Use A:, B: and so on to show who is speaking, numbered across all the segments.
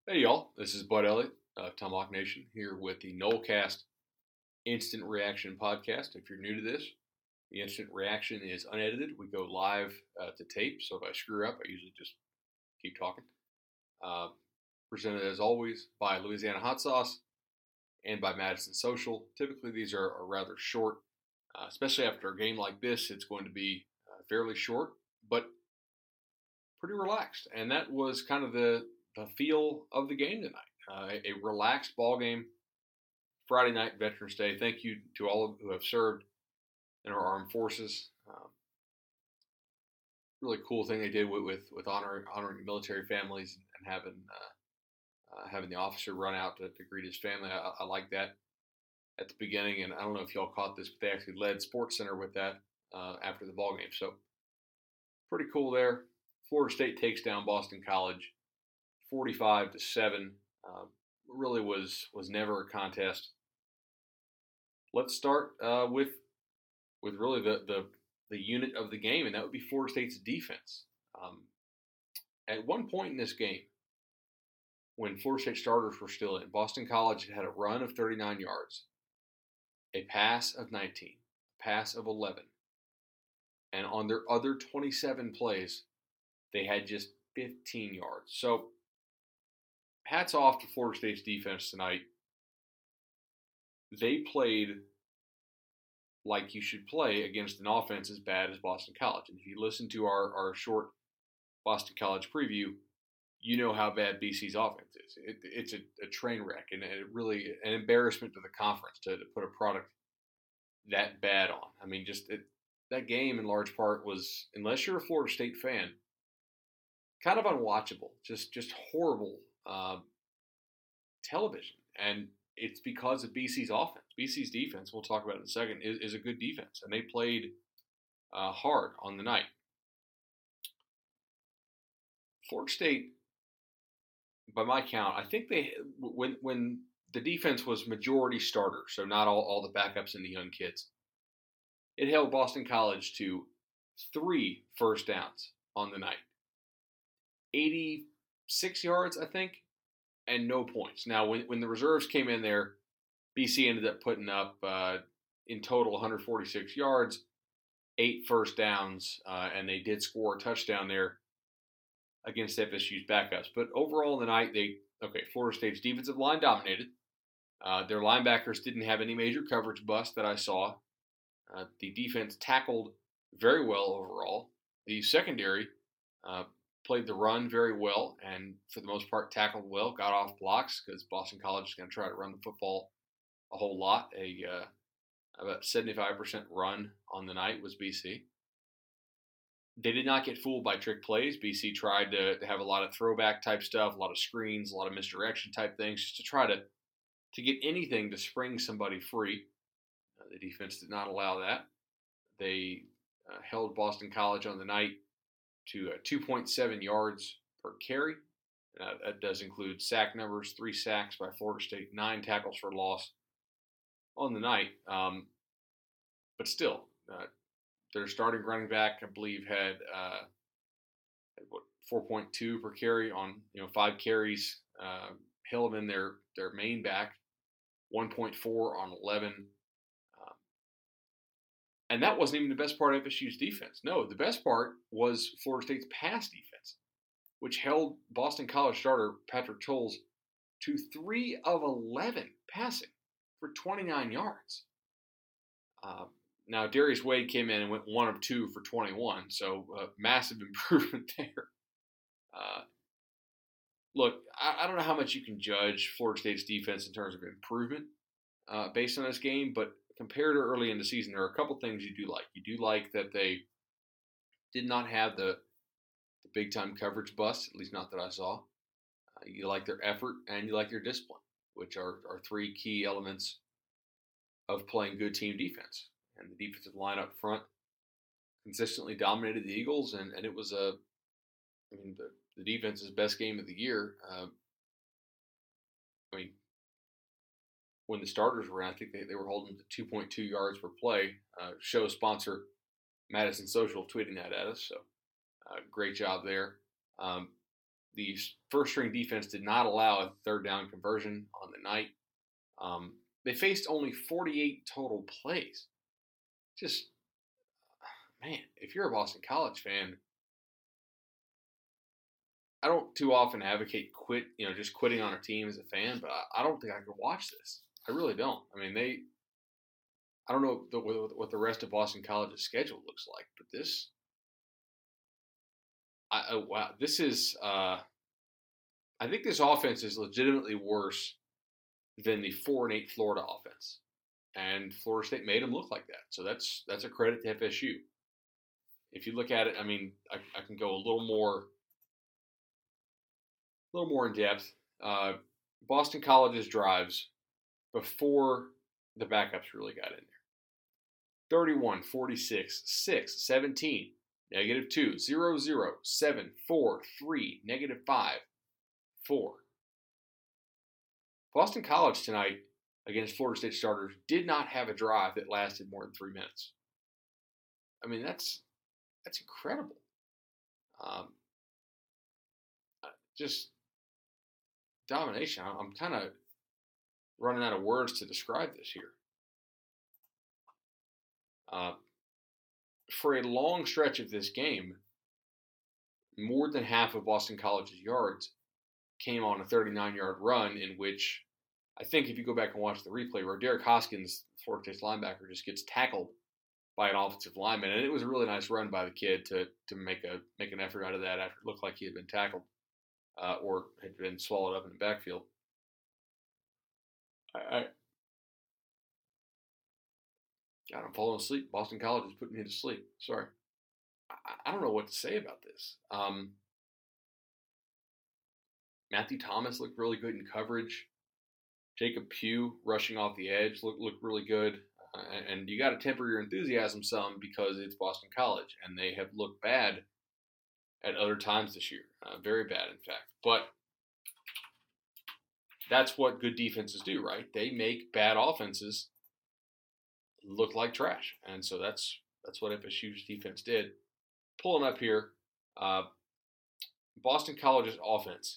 A: Hey y'all, this is Bud Elliott of Tomahawk Nation here with the Nolecast Instant Reaction Podcast. If you're new to this, the instant reaction is unedited. We go live to tape, so if I screw up, I usually just keep talking. Uh, Presented as always by Louisiana Hot Sauce and by Madison Social. Typically, these are rather short, especially after a game like this. It's going to be fairly short, but pretty relaxed, and that was kind of the feel of the game tonight. A relaxed ball game Friday night, Veterans Day. Thank you to all who have served in our armed forces. Really cool thing they did with honoring military families and having the officer run out to greet his family. I like that at the beginning, and I don't know if y'all caught this, but they actually led Sports Center with that after the ball game. So pretty cool there. Florida State takes down Boston College, 45-7. Really was never a contest. Let's start with really the unit of the game, and that would be Florida State's defense. At one point in this game, when Florida State starters were still in, Boston College had a run of 39 yards, a pass of 19, a pass of 11, and on their other 27 plays, they had just 15 yards. So, hats off to Florida State's defense tonight. They played like you should play against an offense as bad as Boston College. And if you listen to our short Boston College preview, you know how bad BC's offense is. It's a train wreck, and it really an embarrassment to the conference to put a product that bad on. I mean, that game in large part was, unless you're a Florida State fan, kind of unwatchable. Just horrible television, and it's because of BC's offense. BC's defense, we'll talk about in a second, is a good defense, and they played hard on the night. Florida State, by my count, I think they when the defense was majority starters, so not all the backups and the young kids, it held Boston College to 3 first downs on the night, 86 yards, I think, and no points. Now, when the reserves came in there, BC ended up putting up in total 146 yards, 8 first downs, and they did score a touchdown there against FSU's backups. But overall in the night, Florida State's defensive line dominated. Their linebackers didn't have any major coverage bust that I saw. The defense tackled very well overall. The secondary played the run very well, and for the most part tackled well, got off blocks because Boston College is going to try to run the football a whole lot. About 75% run on the night was BC. They did not get fooled by trick plays. BC tried to have a lot of throwback type stuff, a lot of screens, a lot of misdirection type things, just to try to get anything to spring somebody free. The defense did not allow that. They held Boston College on the night to 2.7 yards per carry. That does include sack numbers, 3 sacks by Florida State, 9 tackles for loss on the night. But still, their starting running back, I believe, had 4.2 per carry on 5 carries. Hillman, their main back, 1.4 on 11. And that wasn't even the best part of FSU's defense. No, the best part was Florida State's pass defense, which held Boston College starter Patrick Towles to 3 of 11 passing for 29 yards. Now, Darius Wade came in and went 1 of 2 for 21, so massive improvement there. Look, I don't know how much you can judge Florida State's defense in terms of improvement based on this game, but compared to early in the season, there are a couple things you do like. You do like that they did not have the big-time coverage bust, at least not that I saw. You like their effort, and you like their discipline, which are 3 key elements of playing good team defense. And the defensive line up front consistently dominated the Eagles, and it was the defense's best game of the year. When the starters were in, I think they were holding to 2.2 yards per play. Show sponsor Madison Social tweeting that at us, so great job there. the first string defense did not allow a third down conversion on the night. They faced only 48 total plays. Just, man, if you're a Boston College fan, I don't too often advocate just quitting on a team as a fan, but I don't think I could watch this. I really don't. I mean, I don't know what the rest of Boston College's schedule looks like, but wow, this is, I think this offense is legitimately worse than the 4-8 Florida offense, and Florida State made them look like that. So that's a credit to FSU. If you look at it, I mean, I can go a little more in depth. Boston College's drives before the backups really got in there: 31, 46, 6, 17, -2, 0, 0, 7, 4, 3, -5, 4. Boston College tonight against Florida State starters did not have a drive that lasted more than 3 minutes. I mean, that's incredible. Just domination. I'm kind of running out of words to describe this here. For a long stretch of this game, more than half of Boston College's yards came on a 39-yard run, in which I think if you go back and watch the replay, where Derek Hoskins, Florida State's linebacker, just gets tackled by an offensive lineman, and it was a really nice run by the kid to make an effort out of that after it looked like he had been tackled or had been swallowed up in the backfield. God, I'm falling asleep. Boston College is putting me to sleep. Sorry. I don't know what to say about this. Matthew Thomas looked really good in coverage. Jacob Pugh rushing off the edge looked really good. And you got to temper your enthusiasm some because it's Boston College, and they have looked bad at other times this year. Very bad, in fact. But that's what good defenses do, right? They make bad offenses look like trash. And so that's what FSU's defense did. Pulling up here, Boston College's offense,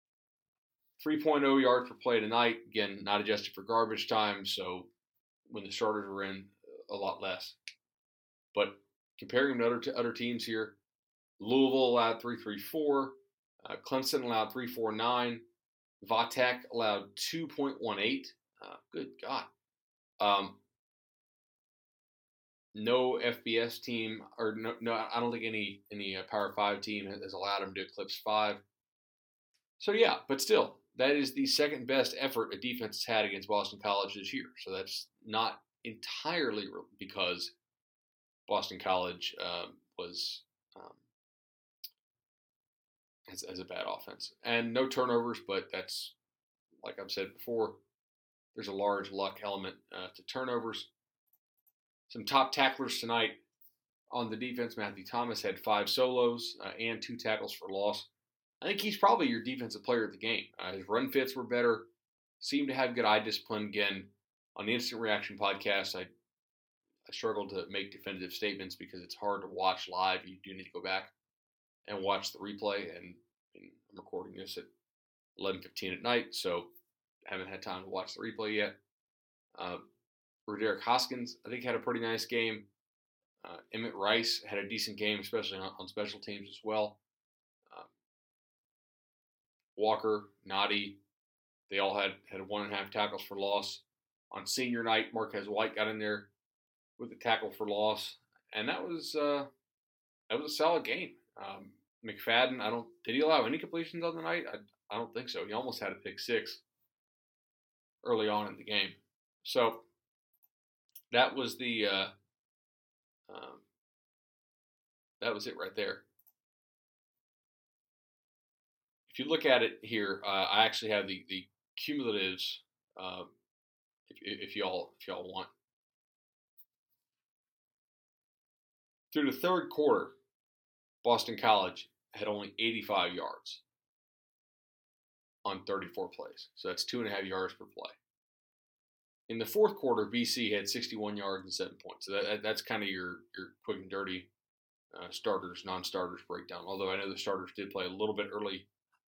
A: 3.0 yards per play tonight. Again, not adjusted for garbage time, so when the starters were in, a lot less. But comparing them to other teams here, Louisville allowed 3.34, Clemson allowed 3.49, Vatech allowed 2.18. Good God. No FBS team, or no, I don't think any Power 5 team has allowed them to eclipse 5. So yeah, but still, that is the second best effort a defense has had against Boston College this year. So that's not entirely because Boston College was has a bad offense. And no turnovers, but that's, like I've said before, there's a large luck element to turnovers. Some top tacklers tonight on the defense. Matthew Thomas had 5 solos and 2 tackles for loss. I think he's probably your defensive player of the game. His run fits were better. Seemed to have good eye discipline. Again, on the Instant Reaction podcast, I struggled to make definitive statements because it's hard to watch live. You do need to go back and watch the replay. And I'm recording this at 11:15 at night, so I haven't had time to watch the replay yet. Derek Hoskins, I think, had a pretty nice game. Emmett Rice had a decent game, especially on special teams as well. Walker, Noddy, they all had 1.5 tackles for loss. On senior night, Marquez White got in there with a tackle for loss, and that was a solid game. McFadden, did he allow any completions on the night? I don't think so. He almost had a pick 6 early on in the game. So that was that was it right there. If you look at it here, I actually have the cumulatives. If y'all want, through the third quarter, Boston College had only 85 yards on 34 plays, so that's 2.5 yards per play. In the fourth quarter, BC had 61 yards and 7 points. So that's kind of your quick and dirty starters, non-starters breakdown. Although I know the starters did play a little bit early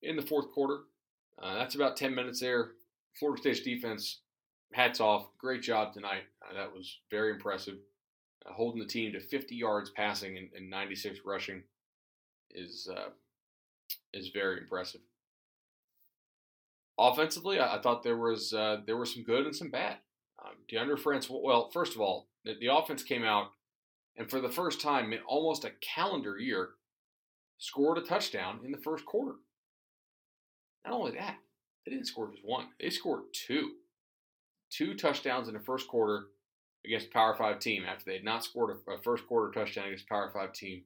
A: in the fourth quarter. That's about 10 minutes there. Florida State's defense, hats off. Great job tonight. That was very impressive. Holding the team to 50 yards passing and 96 rushing is very impressive. Offensively, I thought there was some good and some bad. Deondre Francois. Well, first of all, the offense came out and for the first time in almost a calendar year, scored a touchdown in the first quarter. Not only that, they didn't score just one; they scored two touchdowns in the first quarter against a Power 5 team after they had not scored a first quarter touchdown against a Power 5 team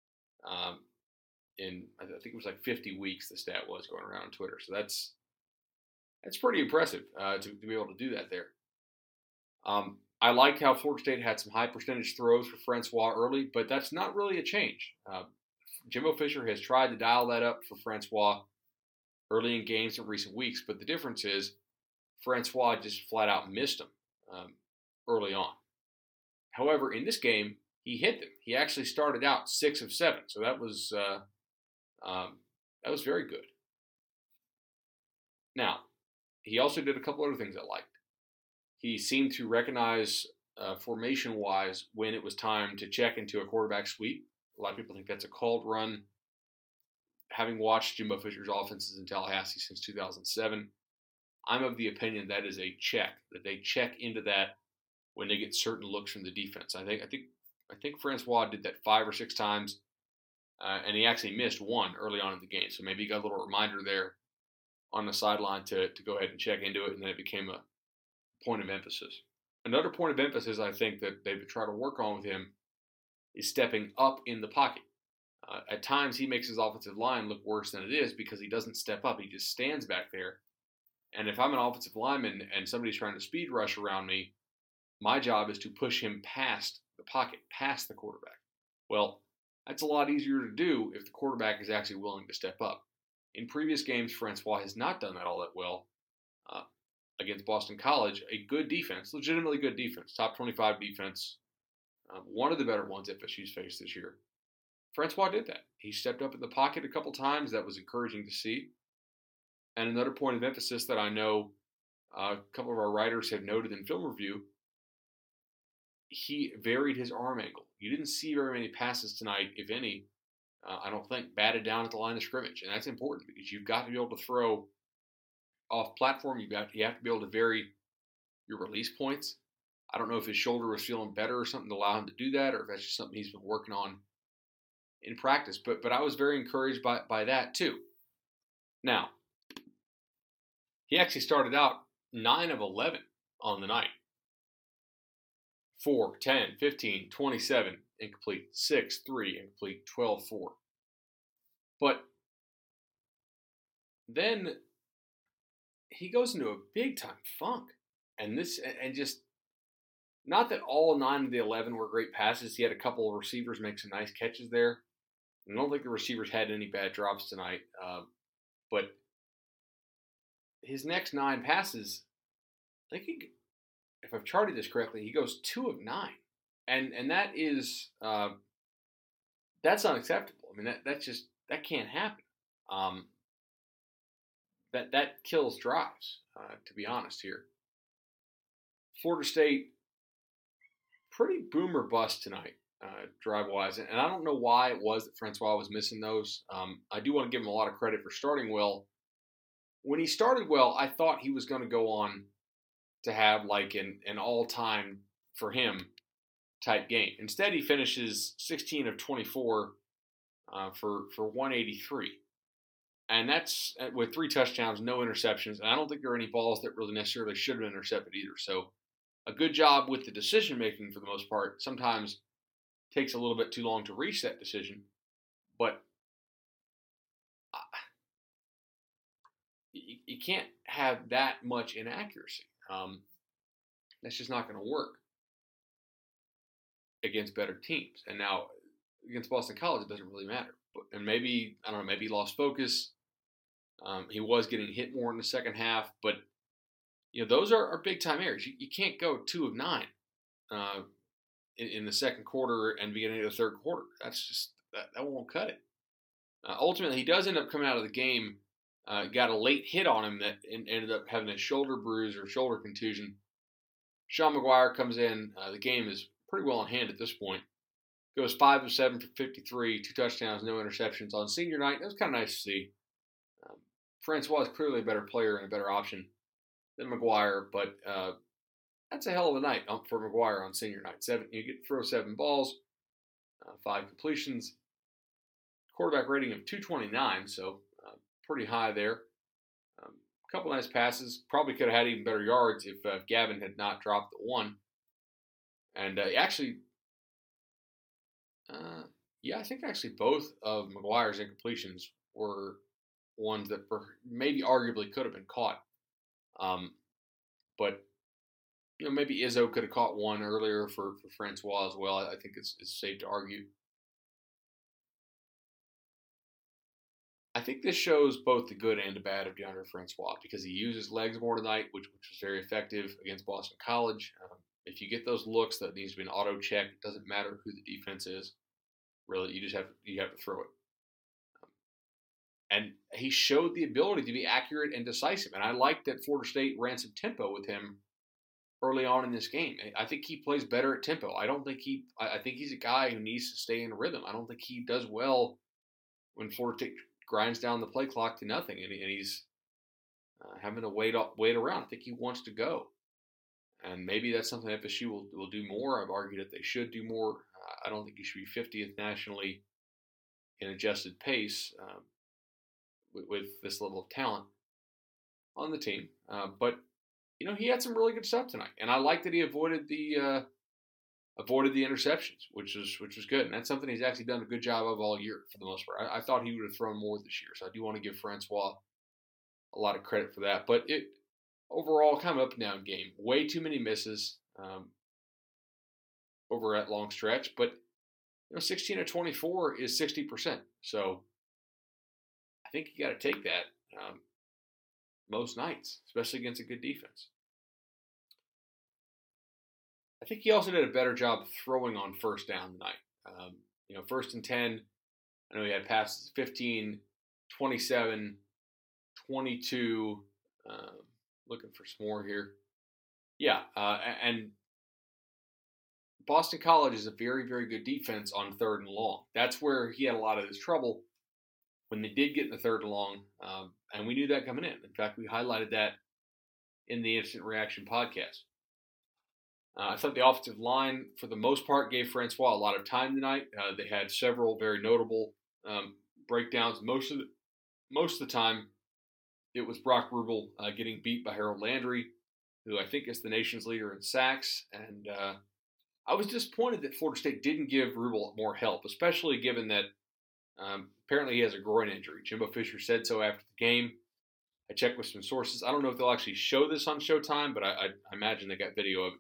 A: in I think it was like 50 weeks. The stat was going around on Twitter, so that's pretty impressive to be able to do that there. I liked how Florida State had some high percentage throws for Francois early, but that's not really a change. Jimbo Fisher has tried to dial that up for Francois early in games in recent weeks, but the difference is Francois just flat out missed him early on. However, in this game, he hit them. He actually started out 6 of 7, so that was very good. Now, he also did a couple other things I liked. He seemed to recognize formation-wise when it was time to check into a quarterback sweep. A lot of people think that's a called run. Having watched Jimbo Fisher's offenses in Tallahassee since 2007, I'm of the opinion that is a check, that they check into that when they get certain looks from the defense. I think Francois did that 5 or 6 times, and he actually missed one early on in the game. So maybe he got a little reminder there on the sideline to go ahead and check into it, and then it became a point of emphasis. Another point of emphasis I think that they've tried to work on with him is stepping up in the pocket. At times he makes his offensive line look worse than it is because he doesn't step up. He just stands back there. And if I'm an offensive lineman and somebody's trying to speed rush around me, my job is to push him past the pocket, past the quarterback. Well, that's a lot easier to do if the quarterback is actually willing to step up. In previous games, Francois has not done that all that well. Against Boston College, a good defense, legitimately good defense, top 25 defense, one of the better ones FSU's faced this year. Francois did that. He stepped up in the pocket a couple times. That was encouraging to see. And another point of emphasis that I know a couple of our writers have noted in film review, he varied his arm angle. You didn't see very many passes tonight, if any, I don't think, batted down at the line of scrimmage. And that's important because you've got to be able to throw off platform. You have to be able to vary your release points. I don't know if his shoulder was feeling better or something to allow him to do that, or if that's just something he's been working on in practice. But I was very encouraged by that too. Now, he actually started out 9 of 11 on the night. 4, 10, 15, 27, incomplete. 6, 3, incomplete. 12, 4. But then he goes into a big time funk. And just not that all 9 of the 11 were great passes. He had a couple of receivers make some nice catches there. I don't think the receivers had any bad drops tonight. But his next 9 passes, I think if I've charted this correctly, he goes 2 of 9. And that is that's unacceptable. I mean, that can't happen. That kills drives, to be honest here. Florida State, pretty boom or bust tonight, drive-wise. And I don't know why it was that Francois was missing those. I do want to give him a lot of credit for starting well. When he started well, I thought he was going to go on to have like an all-time, for him, type game. Instead, he finishes 16 of 24 for 183. And that's with 3 touchdowns, no interceptions. And I don't think there are any balls that really necessarily should have been intercepted either. So a good job with the decision-making for the most part. Sometimes takes a little bit too long to reach that decision. But you can't have that much inaccuracy. That's just not going to work against better teams. And now against Boston College, it doesn't really matter. And maybe, I don't know, maybe he lost focus. He was getting hit more in the second half, but those are big time errors. You can't go 2 of 9 in the second quarter and beginning of the third quarter. That's just that won't cut it. Ultimately, he does end up coming out of the game got a late hit on him that ended up having a shoulder bruise or shoulder contusion. Sean McGuire comes in. The game is pretty well in hand at this point. Goes 5 of 7 for 53, 2 touchdowns, no interceptions on senior night. That was kind of nice to see. Francois is clearly a better player and a better option than McGuire, but that's a hell of a night for McGuire on senior night. You get to throw 7 balls, 5 completions, quarterback rating of 229, so pretty high there. A couple nice passes. Probably could have had even better yards if Gavin had not dropped the 1. And actually, I think actually both of McGuire's incompletions were ones that maybe arguably could have been caught. But maybe Izzo could have caught one earlier for Francois as well. I think it's safe to argue. I think this shows both the good and the bad of DeAndre Francois because he uses legs more tonight, which was very effective against Boston College. If you get those looks, that needs to be an auto check. It doesn't matter who the defense is. Really, you have to throw it. And he showed the ability to be accurate and decisive. And I like that Florida State ran some tempo with him early on in this game. I think he plays better at tempo. I think he's a guy who needs to stay in rhythm. I don't think he does well when Florida State grinds down the play clock to nothing, and he's having to wait around. I think he wants to go, and maybe that's something FSU will do more. I've argued that they should do more. I don't think he should be 50th nationally in adjusted pace with this level of talent on the team. But he had some really good stuff tonight, and I like that he avoided the interceptions, which was good, and that's something he's actually done a good job of all year for the most part. I thought he would have thrown more this year, so I do want to give Francois a lot of credit for that. But it overall kind of up and down game. Way too many misses over at long stretch, but 16 of 24 is 60%. So I think you got to take that most nights, especially against a good defense. I think he also did a better job of throwing on first down tonight. First and 10, I know he had passes 15, 27, 22. Looking for some more here. Yeah, and Boston College is a very, very good defense on 3rd and long. That's where he had a lot of his trouble when they did get in the 3rd and long, and we knew that coming in. In fact, we highlighted that in the Instant Reaction podcast. I thought the offensive line, for the most part, gave Francois a lot of time tonight. They had several very notable breakdowns. Most of the time, it was Brock Rubel getting beat by Harold Landry, who I think is the nation's leader in sacks. And I was disappointed that Florida State didn't give Rubel more help, especially given that apparently he has a groin injury. Jimbo Fisher said so after the game. I checked with some sources. I don't know if they'll actually show this on Showtime, but I imagine they got video of it.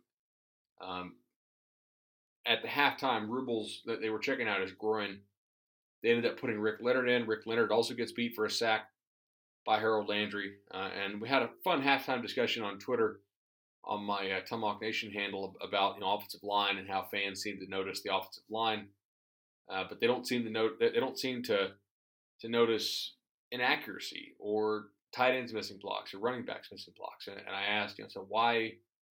A: At the halftime, Rubel's that they were checking out his groin. They ended up putting Rick Leonard in. Rick Leonard also gets beat for a sack by Harold Landry. And we had a fun halftime discussion on Twitter on my Tomahawk Nation handle about offensive line and how fans seem to notice the offensive line, but they don't seem to notice inaccuracy or tight ends missing blocks or running backs missing blocks. And I asked, so why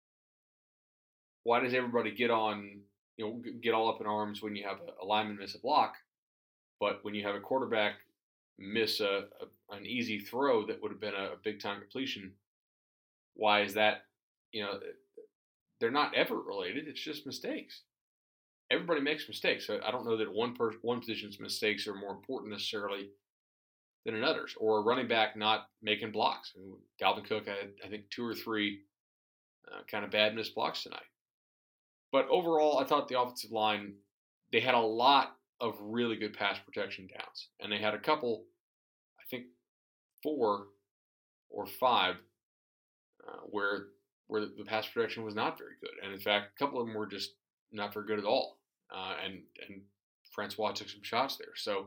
A: does everybody get all up in arms when you have a lineman miss a block, but when you have a quarterback miss an easy throw that would have been a big time completion, why is that? They're not effort related. It's just mistakes. Everybody makes mistakes. So I don't know that one position's mistakes are more important necessarily than another's, or a running back not making blocks. Dalvin Cook had, I think, 2 or 3 kind of bad missed blocks tonight. But overall, I thought the offensive line, they had a lot of really good pass protection downs. And they had a couple, I think 4 or 5, where the pass protection was not very good. And in fact, a couple of them were just not very good at all. And Francois took some shots there. So,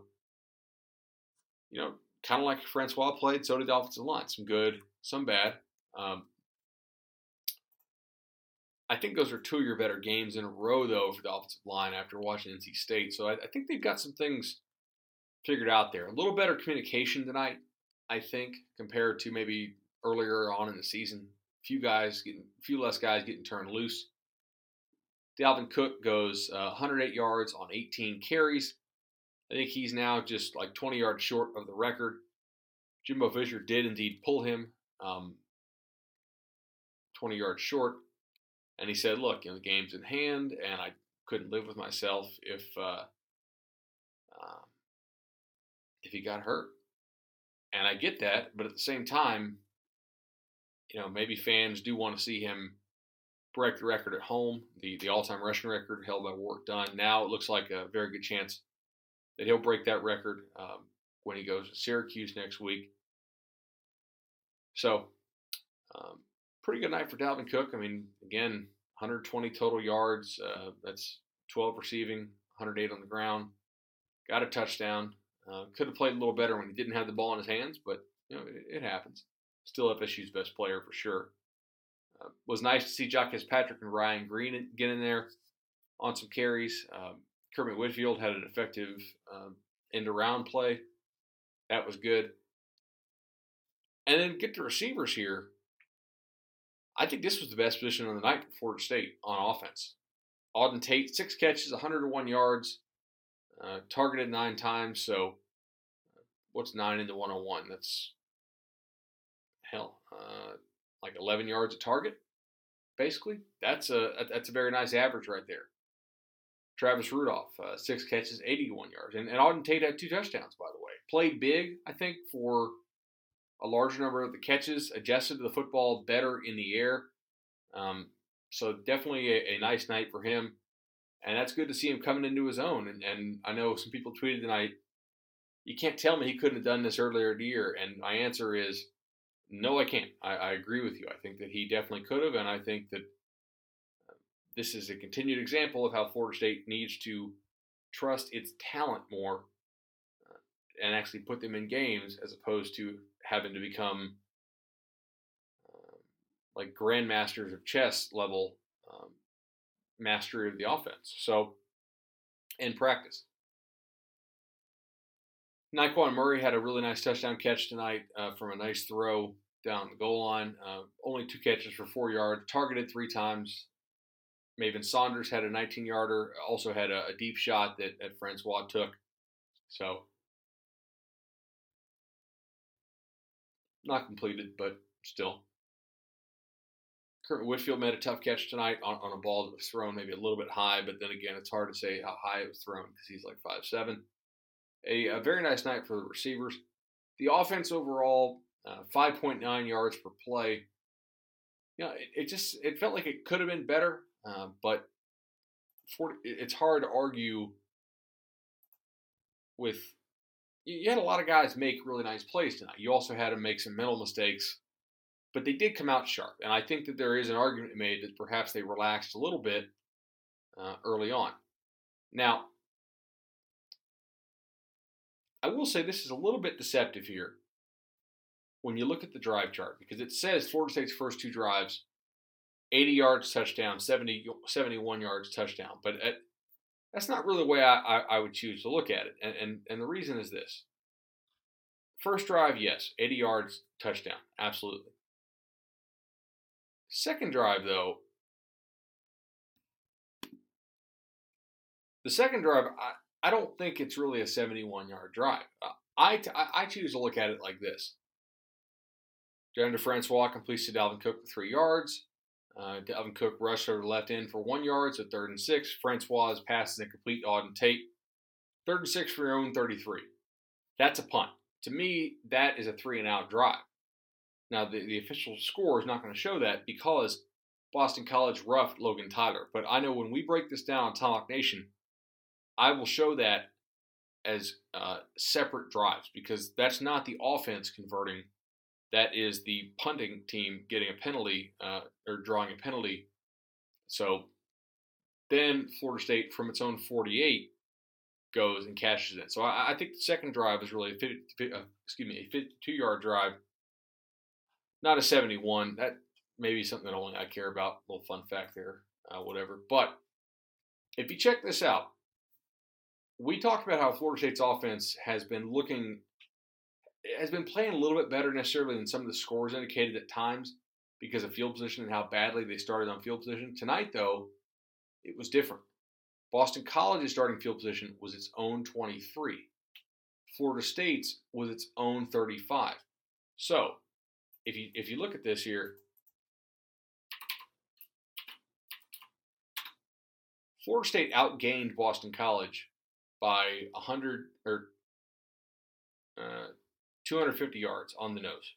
A: kind of like Francois played, so did the offensive line. Some good, some bad. I think those are 2 of your better games in a row, though, for the offensive line after watching NC State. So I think they've got some things figured out there. A little better communication tonight. I think, compared to maybe earlier on in the season. Few less guys getting turned loose. Dalvin Cook goes 108 yards on 18 carries. I think he's now just like 20 yards short of the record. Jimbo Fisher did indeed pull him 20 yards short, and he said, "Look, the game's in hand, and I couldn't live with myself if he got hurt." And I get that, but at the same time, maybe fans do want to see him break the record at home, the all-time rushing record held by Warrick Dunn. Now it looks like a very good chance that he'll break that record when he goes to Syracuse next week. So, pretty good night for Dalvin Cook. I mean, again, 120 total yards. That's 12 receiving, 108 on the ground. Got a touchdown. Could have played a little better when he didn't have the ball in his hands, but it happens. Still FSU's best player for sure. Was nice to see Jacques Patrick and Ryan Green get in there on some carries. Kermit Whitfield had an effective end-around play. That was good. And then get the receivers here. I think this was the best position on the night for Florida State on offense. Auden Tate, 6 catches, 101 yards, targeted 9 times. So what's 9 into 101? That's, like 11 yards a target, basically. That's a very nice average right there. Travis Rudolph, 6 catches, 81 yards. And Auden Tate had 2 touchdowns, by the way. Played big, I think, for a larger number of the catches, adjusted to the football better in the air. So definitely a nice night for him. And that's good to see him coming into his own. And I know some people tweeted tonight, you can't tell me he couldn't have done this earlier in the year. And my answer is, no, I can't. I agree with you. I think that he definitely could have. And I think that this is a continued example of how Florida State needs to trust its talent more and actually put them in games as opposed to having to become like grandmasters of chess level mastery of the offense. So, in practice. Nyquan Murray had a really nice touchdown catch tonight from a nice throw down the goal line. Only 2 catches for 4 yards, targeted 3 times. Maven Saunders had a 19-yarder, also had a deep shot that Francois took. So, not completed, but still. Kermit Whitfield made a tough catch tonight on a ball that was thrown maybe a little bit high, but then again, it's hard to say how high it was thrown because he's like 5'7". A very nice night for the receivers. The offense overall, 5.9 yards per play. It felt like it could have been better, but it's hard to argue with. You had a lot of guys make really nice plays tonight. You also had to make some mental mistakes, but they did come out sharp. And I think that there is an argument made that perhaps they relaxed a little bit early on. Now, I will say this is a little bit deceptive here when you look at the drive chart, because it says Florida State's first 2 drives, 80 yards touchdown, 71 yards touchdown. But that's not really the way I would choose to look at it. And the reason is this. First drive, yes, 80 yards, touchdown, absolutely. Second drive, though, I don't think it's really a 71-yard drive. I choose to look at it like this. Deandre Francois completes to Dalvin Cook for 3 yards. Dalvin Cook rushed over the left end for 1 yard, so 3rd and 6. Francois passes incomplete to Auden Tate. 3rd and 6 for your own 33. That's a punt. To me, that is a 3-and-out drive. Now, the official score is not going to show that because Boston College roughed Logan Tyler. But I know when we break this down on Tomahawk Nation, I will show that as separate drives because that's not the offense converting. That is the punting team getting a penalty or drawing a penalty. So then Florida State, from its own 48, goes and cashes it. So I think the second drive is really a 52-yard drive, not a 71. That may be something that only I care about. A little fun fact there, whatever. But if you check this out, we talked about how Florida State's offense has been looking has been playing a little bit better necessarily than some of the scores indicated at times because of field position and how badly they started on field position. Tonight, though, it was different. Boston College's starting field position was its own 23. Florida State's was its own 35. So, if you look at this here, Florida State outgained Boston College by 100 or 250 yards on the nose.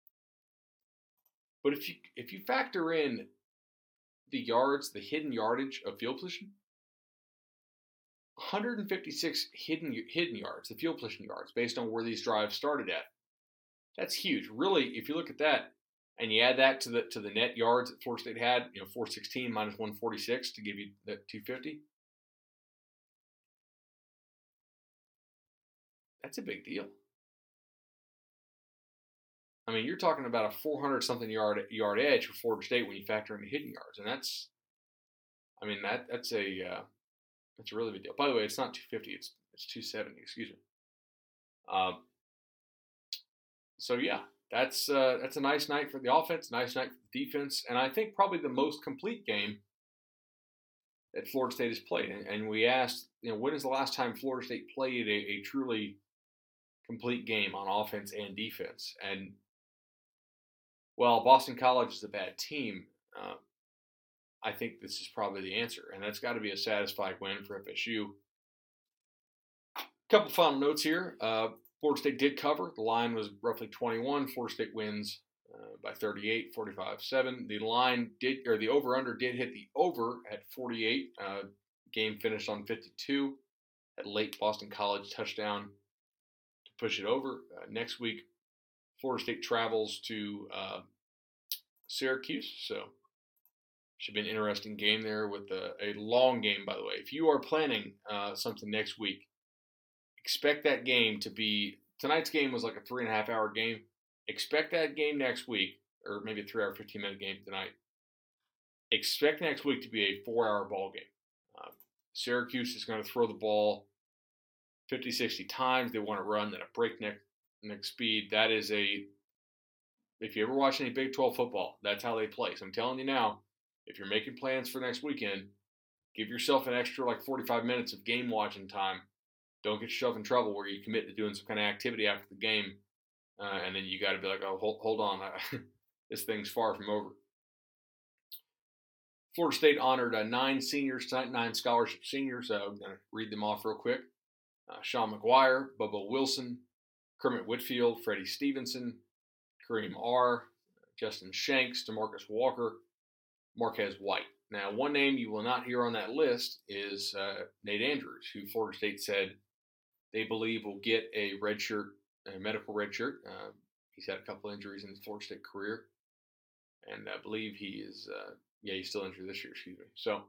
A: But if you factor in the yards, the hidden yardage of field position, 156 hidden yards, the field position yards, based on where these drives started at. That's huge. Really, if you look at that and you add that to the net yards that Florida State had, 416 minus 146 to give you that 250. That's a big deal. I mean, you're talking about a 400-something yard edge for Florida State when you factor in the hidden yards, and that's a really big deal. By the way, it's not 250; it's 270. Excuse me. So yeah, that's a nice night for the offense, nice night for the defense, and I think probably the most complete game that Florida State has played. And we asked, when is the last time Florida State played a truly complete game on offense and defense? And well, Boston College is a bad team. I think this is probably the answer, and that's got to be a satisfying win for FSU. A couple final notes here. Florida State did cover. The line was roughly 21. Florida State wins by 38, 45-7. The over-under did hit the over at 48. Game finished on 52. At late Boston College touchdown to push it over. Next week, Florida State travels to Syracuse, so should be an interesting game there with a long game, by the way. If you are planning something next week, expect that game to be – tonight's game was like a 3.5-hour game. Expect that game next week, or maybe a 3-hour, 15-minute game tonight. Expect next week to be a 4-hour ball game. Syracuse is going to throw the ball 50, 60 times. They want to run at a breakneck speed. That is if you ever watch any Big 12 football, that's how they play. So I'm telling you now, if you're making plans for next weekend, give yourself an extra 45 minutes of game watching time. Don't get yourself in trouble where you commit to doing some kind of activity after the game, and then you got to be like, oh, hold on, this thing's far from over. Florida State honored 9 seniors tonight, 9 scholarship seniors. I'm going to read them off real quick. Sean McGuire, Bubba Wilson, Kermit Whitfield, Freddie Stevenson, Kareem R., Justin Shanks, DeMarcus Walker, Marquez White. Now, one name you will not hear on that list is Nate Andrews, who Florida State said they believe will get a medical red shirt. He's had a couple injuries in his Florida State career, and I believe he is, he's still injured this year, excuse me. So,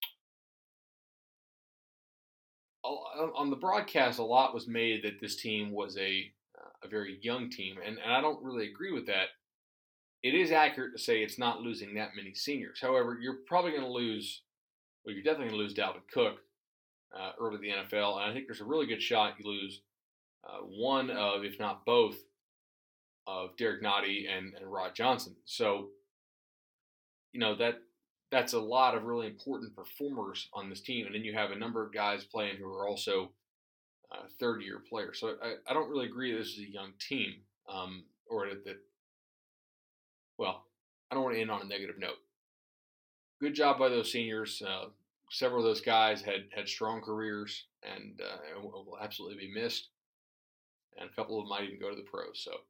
A: on the broadcast, a lot was made that this team was a very young team, and I don't really agree with that. It is accurate to say it's not losing that many seniors. However, you're probably going to lose, you're definitely going to lose Dalvin Cook early in the NFL, and I think there's a really good shot you lose one of, if not both, of Derek Nottie and Rod Johnson. So, that's a lot of really important performers on this team, and then you have a number of guys playing who are also third-year players. So I don't really agree that this is a young team, or that. Well, I don't want to end on a negative note. Good job by those seniors. Several of those guys had strong careers and will absolutely be missed. And a couple of them might even go to the pros. So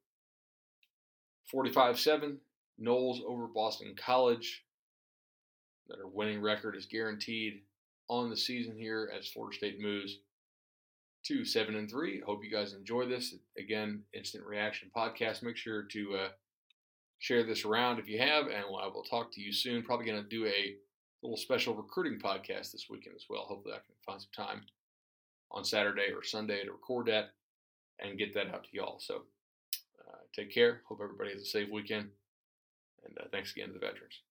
A: 45-7, Noles over Boston College. Their winning record is guaranteed on the season here as Florida State moves to 7-3. Hope you guys enjoy this. Again, Instant Reaction Podcast. Make sure to share this around if you have, and I will talk to you soon. Probably going to do a little special recruiting podcast this weekend as well. Hopefully I can find some time on Saturday or Sunday to record that and get that out to y'all. So take care. Hope everybody has a safe weekend, and thanks again to the veterans.